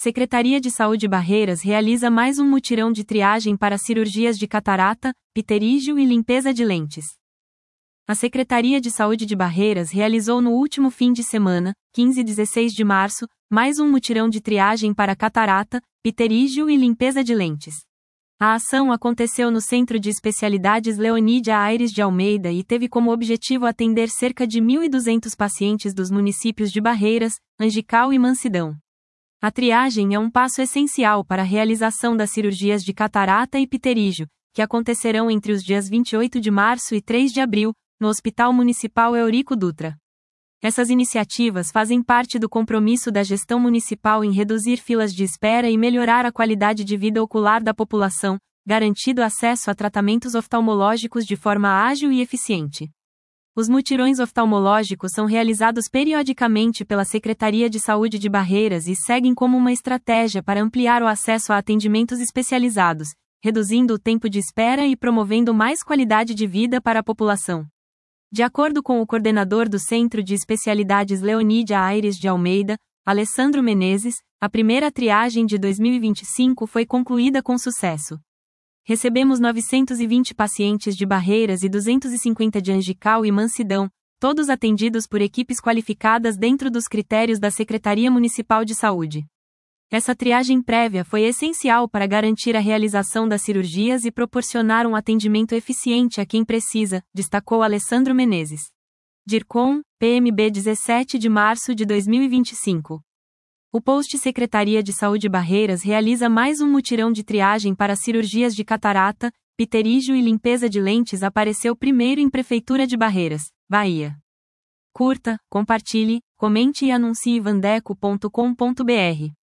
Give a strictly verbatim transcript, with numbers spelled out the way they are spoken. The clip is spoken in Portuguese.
Secretaria de Saúde Barreiras realiza mais um mutirão de triagem para cirurgias de catarata, pterígio e limpeza de lentes. A Secretaria de Saúde de Barreiras realizou no último fim de semana, quinze e dezesseis de março, mais um mutirão de triagem para catarata, pterígio e limpeza de lentes. A ação aconteceu no Centro de Especialidades Leonídia Aires de Almeida e teve como objetivo atender cerca de mil e duzentos pacientes dos municípios de Barreiras, Angical e Mansidão. A triagem é um passo essencial para a realização das cirurgias de catarata e pterígio, que acontecerão entre os dias vinte e oito de março e três de abril, no Hospital Municipal Eurico Dutra. Essas iniciativas fazem parte do compromisso da gestão municipal em reduzir filas de espera e melhorar a qualidade de vida ocular da população, garantindo acesso a tratamentos oftalmológicos de forma ágil e eficiente. Os mutirões oftalmológicos são realizados periodicamente pela Secretaria de Saúde de Barreiras e seguem como uma estratégia para ampliar o acesso a atendimentos especializados, reduzindo o tempo de espera e promovendo mais qualidade de vida para a população. De acordo com o coordenador do Centro de Especialidades Leonídia Aires de Almeida, Alessandro Menezes, a primeira triagem de dois mil e vinte e cinco foi concluída com sucesso. Recebemos novecentos e vinte pacientes de Barreiras e duzentos e cinquenta de Angical e Mansidão, todos atendidos por equipes qualificadas dentro dos critérios da Secretaria Municipal de Saúde. Essa triagem prévia foi essencial para garantir a realização das cirurgias e proporcionar um atendimento eficiente a quem precisa, destacou Alessandro Menezes. DIRCOM, P M B dezessete de março de dois mil e vinte e cinco. O post Secretaria de Saúde Barreiras realiza mais um mutirão de triagem para cirurgias de catarata, pterígio e limpeza de lentes apareceu primeiro em Prefeitura de Barreiras, Bahia. Curta, compartilhe, comente e anuncie vandeco ponto com ponto br.